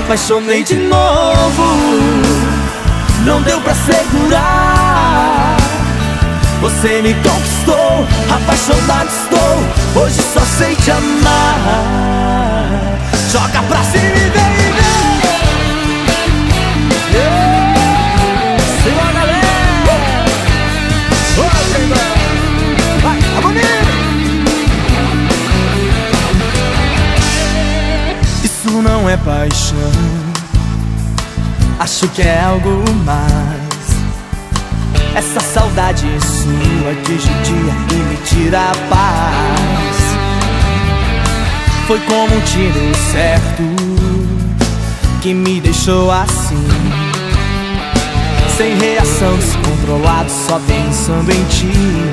apaixonei de novo, não deu pra segurar. Você me conquistou, apaixonado estou, hoje só sei te amar. Joga pra cima e vem, Siga, galera! Vai, tá bonito! Isso não é paixão, acho que é algo mais. Essa saudade sua que judia e me tira a paz. Foi como um tiro certo que me deixou assim, sem reação, descontrolado, só pensando em ti.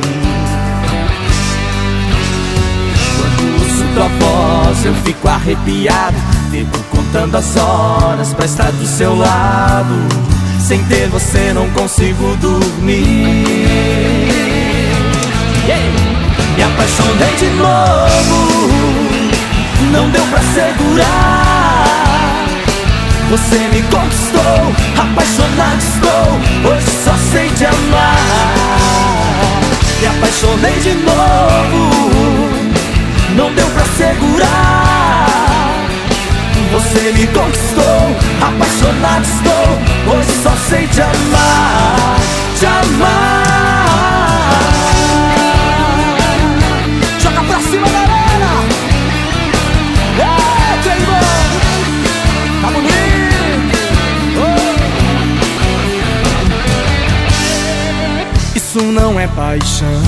Quando ouço tua voz eu fico arrepiado, fico contando as horas pra estar do seu lado. Sem ter você não consigo dormir. Me apaixonei de novo, não deu pra segurar. Você me conquistou, apaixonado estou, hoje só sei te amar. Me apaixonei de novo, não deu pra segurar. Você me conquistou, apaixonado estou, hoje só sei te amar, te amar. Joga pra cima, galera! Teimão! Tá bonito! Isso não é paixão,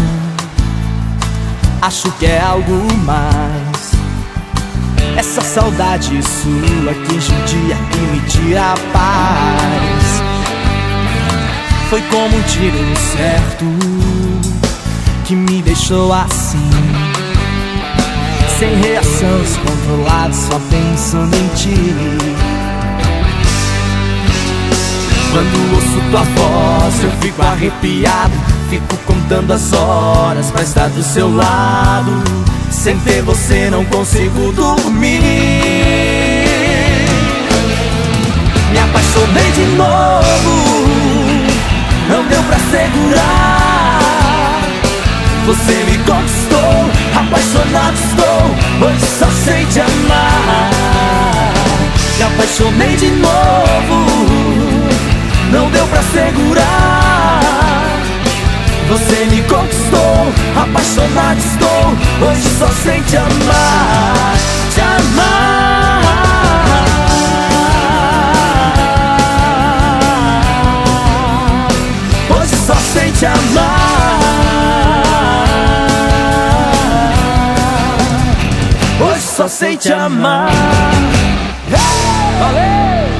acho que é algo mais. Essa saudade sua que judia e me tira a paz. Foi como um tiro certo que me deixou assim, sem reação, descontrolado, só pensando em ti. Quando ouço tua voz eu fico arrepiado, fico contando as horas pra estar do seu lado. Sem ter você não consigo dormir. Me apaixonei de novo, não deu pra segurar. Você me conquistou, apaixonado estou, hoje só sei te amar. Me apaixonei de novo, não deu pra segurar. Você me conquistou, apaixonado estou, hoje só sei te amar, te amar. Hoje só sei te amar. Hoje só sei te amar. Valeu!